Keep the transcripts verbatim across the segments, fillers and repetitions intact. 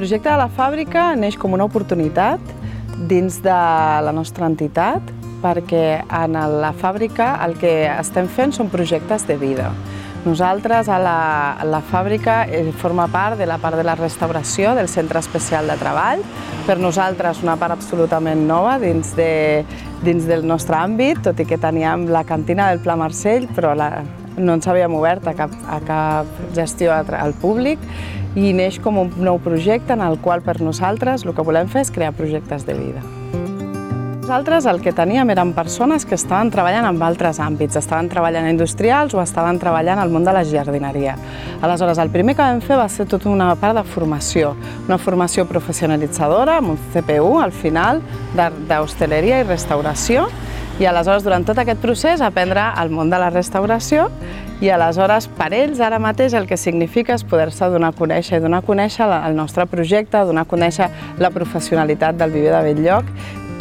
projecte de la fàbrica neix com una oportunitat dins de la nostra entitat, perquè en la fàbrica el que estem fent són projectes de vida. Nosaltres, a la, a la fàbrica, eh, forma part de la part de la restauració del Centre Especial de Treball. Per nosaltres, una part absolutament nova dins, de, dins del nostre àmbit, tot i que teníem la cantina del Pla Marcell, però la, no ens havíem obert a cap, a cap gestió al públic, i neix com un nou projecte en el qual per nosaltres el que volem fer és crear projectes de vida. Nosaltres el que teníem eren persones que estaven treballant en altres àmbits, estaven treballant industrials o estaven treballant al món de la jardineria. Aleshores, el primer que vam fer va ser tota una part de formació, una formació professionalitzadora amb un C P U al final d'hostaleria i restauració, i aleshores durant tot aquest procés aprendre el món de la restauració, i aleshores per ells ara mateix el que significa és poder-se donar a conèixer i donar a conèixer el nostre projecte, donar a conèixer la professionalitat del Viver de Bell-lloc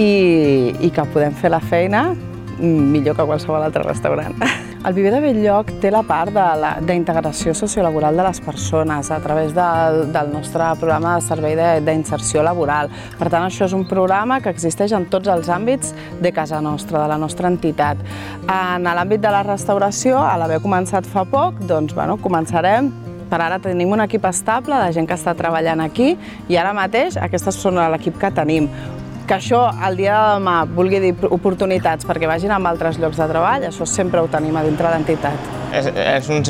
i, i que podem fer la feina millor que qualsevol altre restaurant. El Viver de Bell-lloc té la part d'integració sociolaboral de les persones a través de, del nostre programa de servei d'inserció laboral. Per tant, això és un programa que existeix en tots els àmbits de casa nostra, de la nostra entitat. En l'àmbit de la restauració, a l'haver començat fa poc, doncs, bueno, començarem. Per ara tenim un equip estable de gent que està treballant aquí i ara mateix aquestes són l'equip que tenim. Que això, el dia de demà, vulgui dir oportunitats perquè vagin a altres llocs de treball, això sempre ho tenim a dintre l'entitat. És, és un,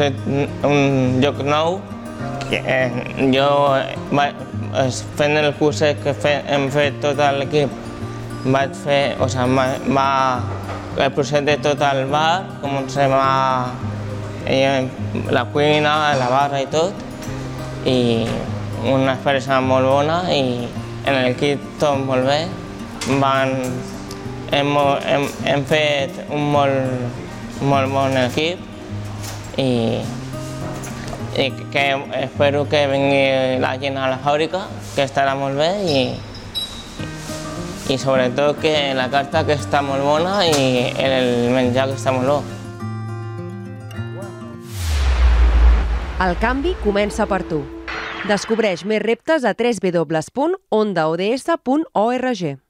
un lloc nou que eh, jo, va, fent el curs que fe, hem fet tot l'equip, vaig fer, o sigui, va, el procés de tot el bar, comencem a eh, la cuina, la barra i tot, i una experiència molt bona i en l'equip tot molt bé. Van, hem, hem, hem fet un molt, molt bon equip i, i que espero que vingui la gent a la fàbrica, que estarà molt bé i, i sobretot que la carta que està molt bona i el menjar que està molt bo. El canvi comença per tu. Descobreix més reptes a w w w punt onda o d s punt org.